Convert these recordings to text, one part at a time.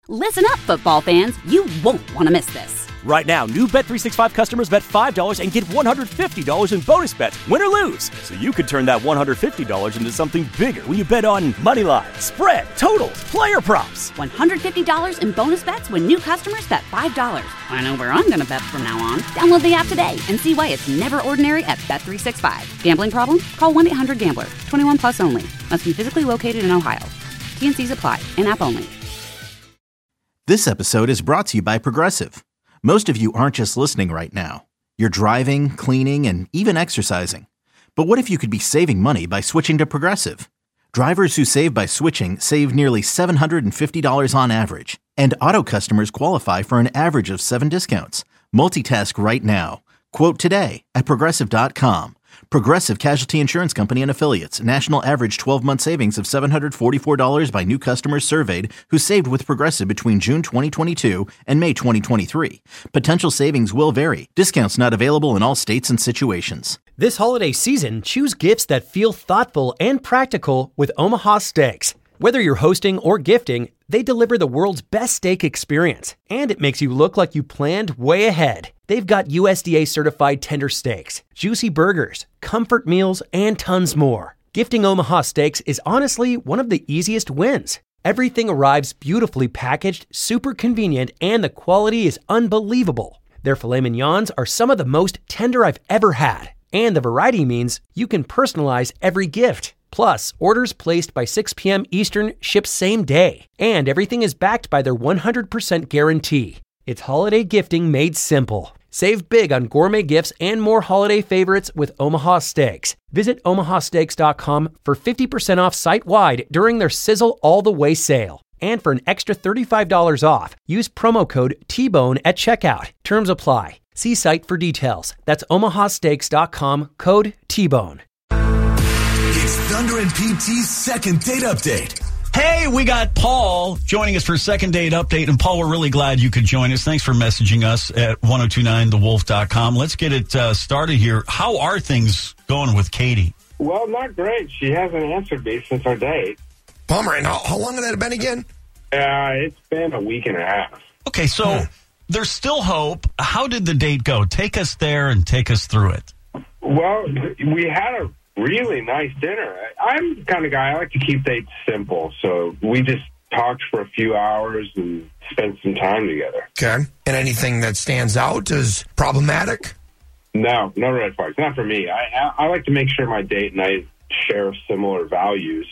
Listen up, football fans. You won't want to miss this. Right now, new Bet365 customers bet $5 and get $150 in bonus bets, win or lose. So you could turn that $150 into something bigger when you bet on money line, spread, totals, player props. $150 in bonus bets when new customers bet $5. I know where I'm going to bet from now on. Download the app today and see why it's never ordinary at Bet365. Gambling problem? Call 1-800-GAMBLER. 21 plus only. Must be physically located in Ohio. T&Cs apply. In-app only. This episode is brought to you by Progressive. Most of you aren't just listening right now. You're driving, cleaning, and even exercising. But what if you could be saving money by switching to Progressive? Drivers who save by switching save nearly $750 on average. And auto customers qualify for an average of 7 discounts. Multitask right now. Quote today at Progressive.com. Progressive Casualty Insurance Company and Affiliates. National average 12-month savings of $744 by new customers surveyed who saved with Progressive between June 2022 and May 2023. Potential savings will vary. Discounts not available in all states and situations. This holiday season, choose gifts that feel thoughtful and practical with Omaha Steaks. Whether you're hosting or gifting, they deliver the world's best steak experience, and it makes you look like you planned way ahead. They've got USDA certified tender steaks, juicy burgers, comfort meals, and tons more. Gifting Omaha Steaks is honestly one of the easiest wins. Everything arrives beautifully packaged, super convenient, and the quality is unbelievable. Their filet mignons are some of the most tender I've ever had, and the variety means you can personalize every gift. Plus, orders placed by 6 p.m. Eastern ship same day, and everything is backed by their 100% guarantee. It's holiday gifting made simple. Save big on gourmet gifts and more holiday favorites with Omaha Steaks. Visit omahasteaks.com for 50% off site-wide during their Sizzle All the Way sale. And for an extra $35 off, use promo code TBONE at checkout. Terms apply. See site for details. That's omahasteaks.com, code TBONE. It's Thunder and PT's second date update. Hey, we got Paul joining us for second date update. And Paul, we're really glad you could join us. Thanks for messaging us at 1029thewolf.com. Let's get it started here. How are things going with Katie? Well, not great. She hasn't answered me since our date. Bummer. And how long has that been again? It's been a week and a half. Okay, so there's still hope. How did the date go? Take us there and take us through it. Well, we had a really nice dinner. I'm the kind of guy, I like to keep dates simple. So we just talked for a few hours and spent some time together. Okay. And anything that stands out as problematic? No red flags. Not for me. I like to make sure my date and I share similar values.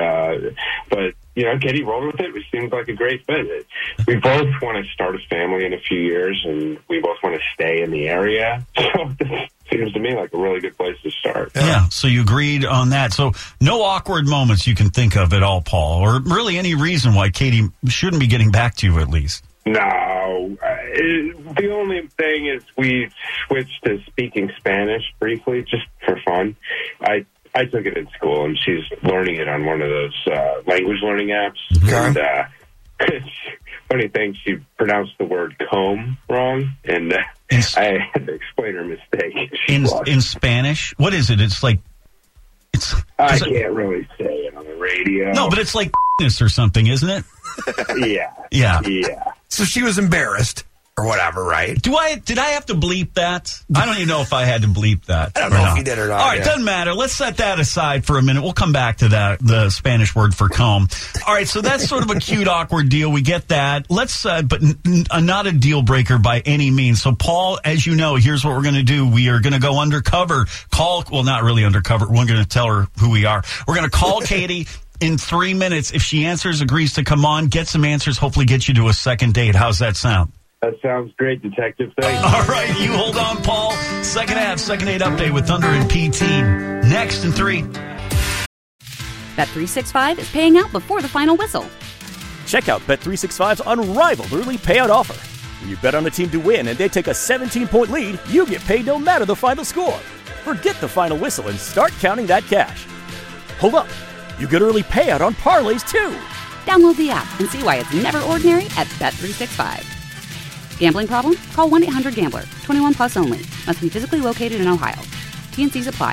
But, Katie rolled with it. It seems like a great fit. We both want to start a family in a few years, and we both want to stay in the area. So this seems to me like a really good place to start. Yeah, so you agreed on that. So no awkward moments you can think of at all, Paul, or really any reason why Katie shouldn't be getting back to you at least? No. The only thing is we switched to speaking Spanish briefly, just for fun. I took it in school, and she's learning it on one of those language learning apps. Okay. And funny thing, she pronounced the word comb wrong, and I had to explain her mistake. In Spanish? What is it? I can't really say it on the radio. No, but it's like or something, isn't it? Yeah. So she was embarrassed or whatever, right? Did I have to bleep that? I don't even know if I had to bleep that. I don't know if you did or not. All right, doesn't matter. Let's set that aside for a minute. We'll come back to that, the Spanish word for comb. All right, so that's sort of a cute, awkward deal. We get that. Let's, but not a deal breaker by any means. So, Paul, as you know, here's what we're going to do. We are going to go undercover. Not really undercover. We're going to tell her who we are. We're going to call Katie in 3 minutes. If she answers, agrees to come on, get some answers, hopefully get you to a second date. How's that sound? That sounds great, Detective. Thank you. All right, you hold on, Paul. Second date update with Thunder and PT. Next in 3. Bet365 is paying out before the final whistle. Check out Bet365's unrivaled early payout offer. When you bet on a team to win and they take a 17-point lead, you get paid no matter the final score. Forget the final whistle and start counting that cash. Hold up. You get early payout on parlays, too. Download the app and see why it's never ordinary at Bet365. Gambling problem? Call 1-800-GAMBLER. 21 plus only. Must be physically located in Ohio. T&Cs apply.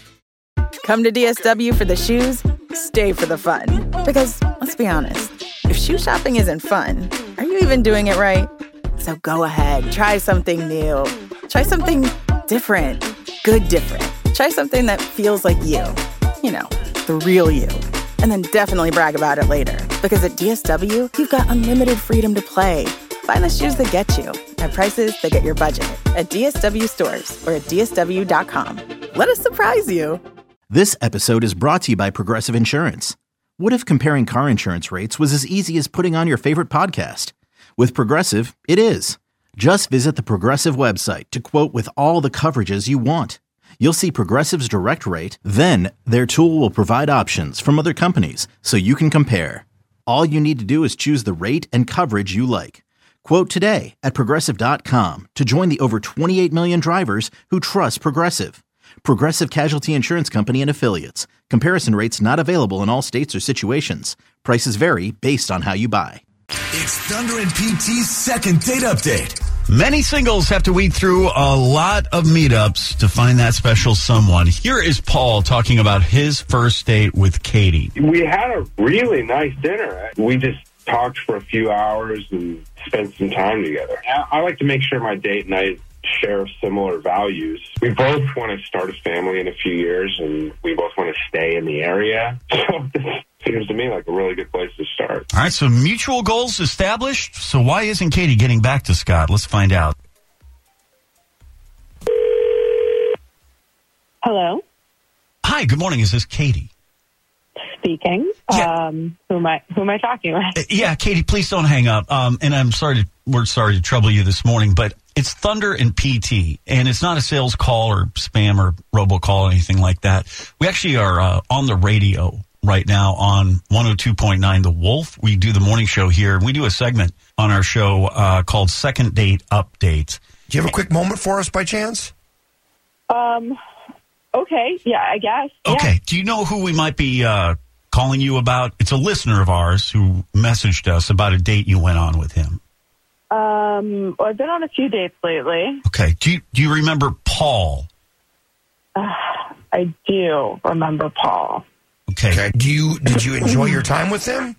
Come to DSW for the shoes, stay for the fun. Because, let's be honest, if shoe shopping isn't fun, are you even doing it right? So go ahead, try something new. Try something different. Good different. Try something that feels like you. You know, the real you. And then definitely brag about it later. Because at DSW, you've got unlimited freedom to play. Find the shoes that get you at prices that get your budget at DSW stores or at DSW.com. Let us surprise you. This episode is brought to you by Progressive Insurance. What if comparing car insurance rates was as easy as putting on your favorite podcast? With Progressive, it is. Just visit the Progressive website to quote with all the coverages you want. You'll see Progressive's direct rate, then their tool will provide options from other companies so you can compare. All you need to do is choose the rate and coverage you like. Quote today at Progressive.com to join the over 28 million drivers who trust Progressive. Progressive Casualty Insurance Company and Affiliates. Comparison rates not available in all states or situations. Prices vary based on how you buy. It's Thunder and PT's second date update. Many singles have to weed through a lot of meetups to find that special someone. Here is Paul talking about his first date with Katie. We had a really nice dinner. We just talked for a few hours and spent some time together. I like to make sure my date and I share similar values. We both want to start a family in a few years, and we both want to stay in the area. So this seems to me like a really good place to start. All right, so mutual goals established. So why isn't Katie getting back to Scott? Let's find out. Hello. Hi, good morning. Is this Katie? Speaking. Yeah. Who am I talking with? Yeah, Katie, please don't hang up. And we're sorry to trouble you this morning, but it's Thunder and PT, and it's not a sales call or spam or robocall or anything like that. We actually are on the radio right now on 102.9 The Wolf. We do the morning show here, and we do a segment on our show called Second Date Update. Do you have a quick moment for us by chance? Okay. Yeah, I guess. Okay. Yeah. Do you know who we might be calling you about? It's a listener of ours who messaged us about a date you went on with him. I've been on a few dates lately. Okay. Do you remember Paul? I do remember Paul. Okay. Did you enjoy your time with him?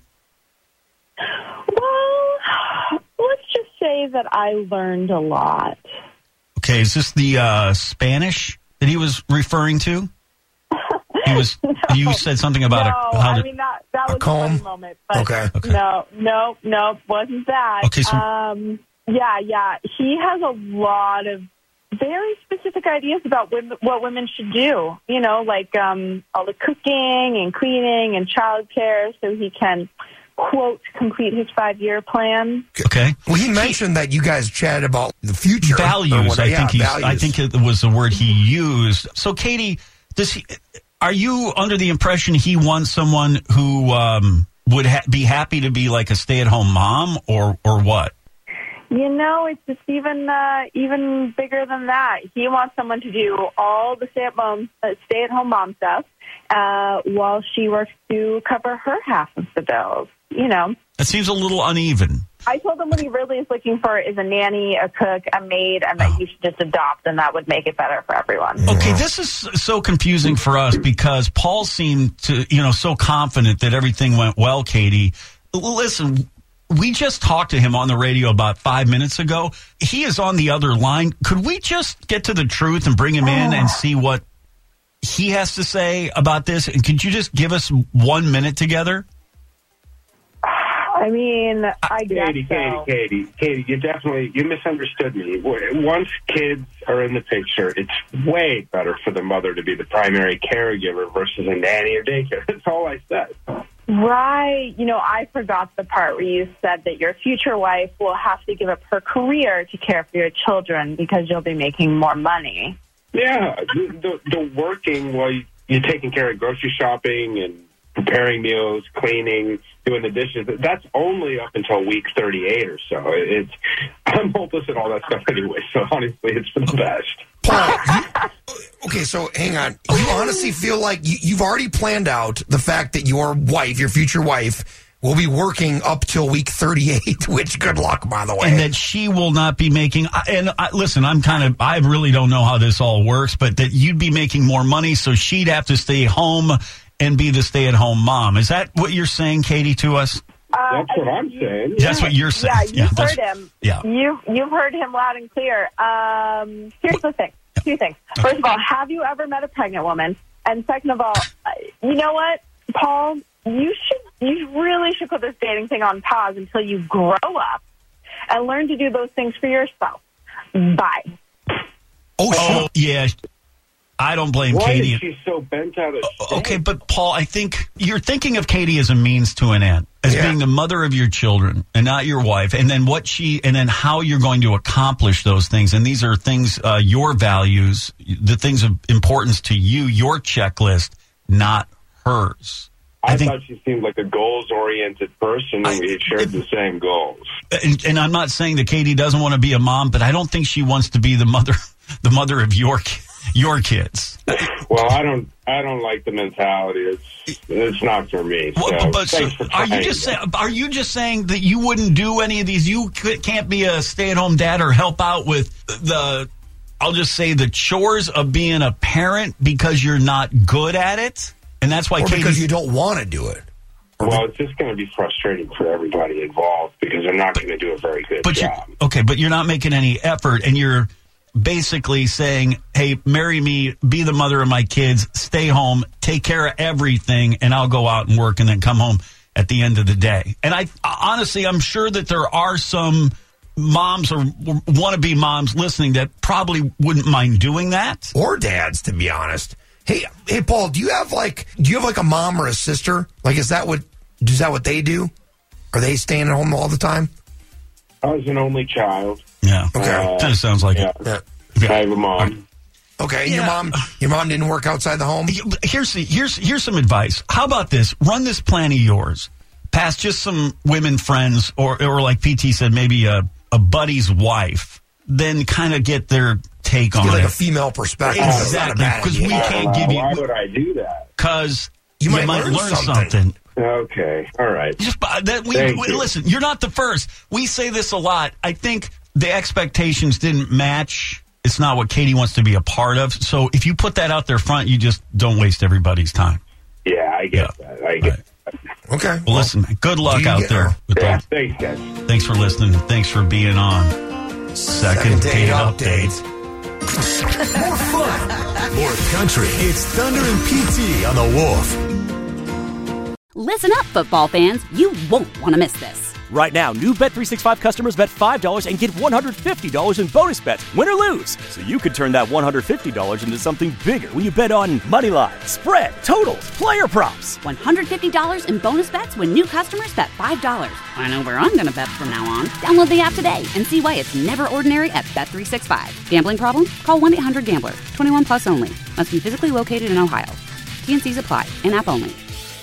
Well, let's just say that I learned a lot. Okay. Is this the Spanish that he was referring to? He was. No, you said something about that was a comb? funny moment. But Okay. No, wasn't that. Okay, so yeah. He has a lot of very specific ideas about what women should do. You know, like all the cooking and cleaning and childcare, so he can, quote, complete his 5-year plan. Okay. Well, he mentioned that you guys chatted about the future. Values. Values. I think it was the word he used. So, Katie, are you under the impression he wants someone who would be happy to be like a stay-at-home mom, or what? You know, it's just even bigger than that. He wants someone to do all the stay-at-home mom stuff while she works to cover her half of the bills. You know. That seems a little uneven. I told him what he really is looking for is a nanny, a cook, a maid, and that you should just adopt, and that would make it better for everyone. Okay, this is so confusing for us because Paul seemed to, so confident that everything went well, Katie. Listen, we just talked to him on the radio about 5 minutes ago. He is on the other line. Could we just get to the truth and bring him in and see what he has to say about this? And could you just give us 1 minute together? I mean, I guess Katie, you misunderstood me. Once kids are in the picture, it's way better for the mother to be the primary caregiver versus a nanny or daycare. That's all I said. Right. I forgot the part where you said that your future wife will have to give up her career to care for your children because you'll be making more money. Yeah, the working while you're taking care of grocery shopping and preparing meals, cleaning, doing the dishes. That's only up until week 38 or so. I'm hopeless at all that stuff anyway, so honestly, it's for the best. Paul, okay, so hang on. You honestly feel like you've already planned out the fact that your future wife, will be working up till week 38, which good luck, by the way. And that she will not be making, listen, I really don't know how this all works, but that you'd be making more money, so she'd have to stay home and be the stay-at-home mom. Is that what you're saying, Katie, to us? That's what I'm saying. That's what you're saying. Yeah, you've heard him. Yeah. You've heard him loud and clear. Here's the thing. Two things. First of all, have you ever met a pregnant woman? And second of all, you know what, Paul? You really should put this dating thing on pause until you grow up and learn to do those things for yourself. Bye. Oh, yeah. I don't blame Why Katie. is she so bent out of shape? Okay, but Paul, I think you're thinking of Katie as a means to an end, as being the mother of your children and not your wife, and then how you're going to accomplish those things. And these are things, your values, the things of importance to you, your checklist, not hers. I thought she seemed like a goals-oriented person, and we shared the same goals. And I'm not saying that Katie doesn't want to be a mom, but I don't think she wants to be the mother of your kids. Well, I don't like the mentality. It's not for me. So are you just saying that you wouldn't do any of these? You can't be a stay-at-home dad or help out with I'll just say the chores of being a parent because you're not good at it? And that's why because you don't want to do it. Well, it's just going to be frustrating for everybody involved because they're not going to do a very good job. But you're not making any effort, and you're basically saying, hey, marry me, be the mother of my kids, stay home, take care of everything, and I'll go out and work and then come home at the end of the day. And honestly, I'm sure that there are some moms or wannabe moms listening that probably wouldn't mind doing that. Or dads, to be honest. Hey, Paul, do you have like a mom or a sister? Like, is that what they do? Are they staying at home all the time? I was an only child. Yeah. Okay. Kind of sounds like it. Yeah. I have a mom. Okay. Yeah. Your mom didn't work outside the home? Here's some advice. How about this? Run this plan of yours past just some women friends or like PT said, maybe a buddy's wife. Then kind of get their take on it. Like a female perspective. Exactly. Because we can't give you. Why would I do that? Because you might learn something. Okay. All right. Listen, you're not the first. We say this a lot. I think the expectations didn't match. It's not what Katie wants to be a part of. So if you put that out there front, you just don't waste everybody's time. Yeah, I get that. I get that. Okay. Well, listen, good luck out there. Thanks, guys. Thanks for listening. Thanks for being on Second Date Update. More fun, more country. It's Thunder and PT on the Wolf. Listen up, football fans. You won't want to miss this. Right now, new Bet365 customers bet $5 and get $150 in bonus bets, win or lose. So you could turn that $150 into something bigger when you bet on money line, spread, totals, player props. $150 in bonus bets when new customers bet $5. I know where I'm going to bet from now on. Download the app today and see why it's never ordinary at Bet365. Gambling problem? Call 1-800-GAMBLER. 21 plus only. Must be physically located in Ohio. T&Cs apply. In-app only.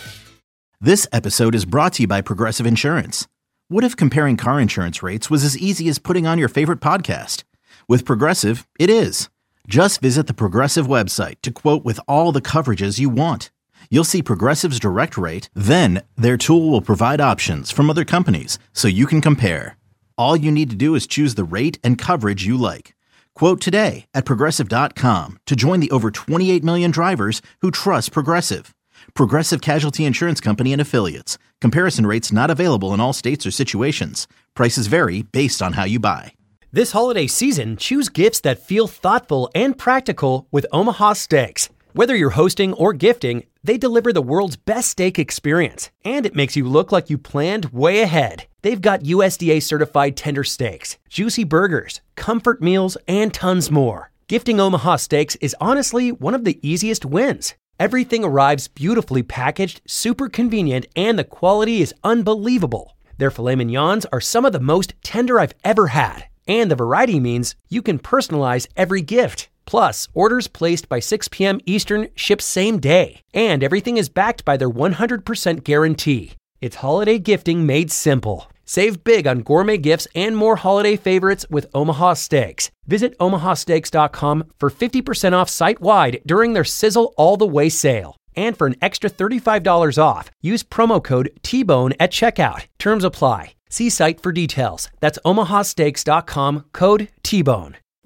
This episode is brought to you by Progressive Insurance. What if comparing car insurance rates was as easy as putting on your favorite podcast? With Progressive, it is. Just visit the Progressive website to quote with all the coverages you want. You'll see Progressive's direct rate, then their tool will provide options from other companies so you can compare. All you need to do is choose the rate and coverage you like. Quote today at Progressive.com to join the over 28 million drivers who trust Progressive. Progressive Casualty Insurance Company and Affiliates. Comparison rates not available in all states or situations. Prices vary based on how you buy. This holiday season, choose gifts that feel thoughtful and practical with Omaha Steaks. Whether you're hosting or gifting, they deliver the world's best steak experience, and it makes you look like you planned way ahead. They've got USDA certified tender steaks, juicy burgers, comfort meals, and tons more. Gifting Omaha Steaks is honestly one of the easiest wins. Everything arrives beautifully packaged, super convenient, and the quality is unbelievable. Their filet mignons are some of the most tender I've ever had, and the variety means you can personalize every gift. Plus, orders placed by 6 p.m. Eastern ship same day, and everything is backed by their 100% guarantee. It's holiday gifting made simple. Save big on gourmet gifts and more holiday favorites with Omaha Steaks. Visit omahasteaks.com for 50% off site-wide during their Sizzle All the Way sale. And for an extra $35 off, use promo code TBONE at checkout. Terms apply. See site for details. That's omahasteaks.com, code TBONE.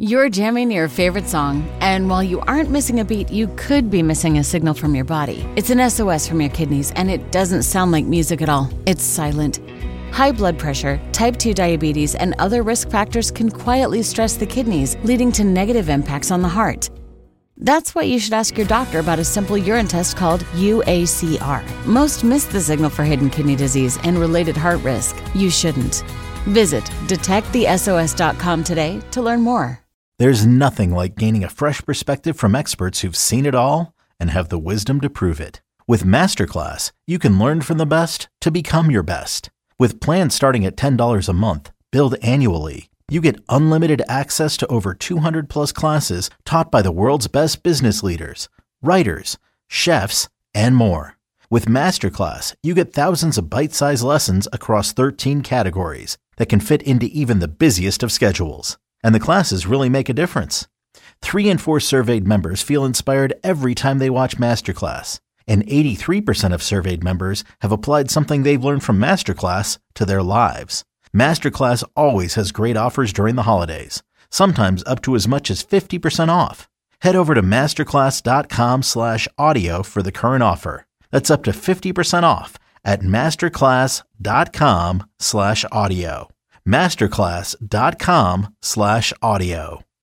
You're jamming your favorite song, and while you aren't missing a beat, you could be missing a signal from your body. It's an SOS from your kidneys, and it doesn't sound like music at all. It's silent. High blood pressure, type 2 diabetes, and other risk factors can quietly stress the kidneys, leading to negative impacts on the heart. That's why you should ask your doctor about a simple urine test called UACR. Most miss the signal for hidden kidney disease and related heart risk. You shouldn't. Visit detectthesos.com today to learn more. There's nothing like gaining a fresh perspective from experts who've seen it all and have the wisdom to prove it. With Masterclass, you can learn from the best to become your best. With plans starting at $10 a month, billed annually, you get unlimited access to over 200 plus classes taught by the world's best business leaders, writers, chefs, and more. With Masterclass, you get thousands of bite-sized lessons across 13 categories that can fit into even the busiest of schedules. And the classes really make a difference. 3 in 4 surveyed members feel inspired every time they watch Masterclass. And 83% of surveyed members have applied something they've learned from Masterclass to their lives. Masterclass always has great offers during the holidays, sometimes up to as much as 50% off. Head over to masterclass.com/audio for the current offer. That's up to 50% off at masterclass.com/audio. masterclass.com/audio.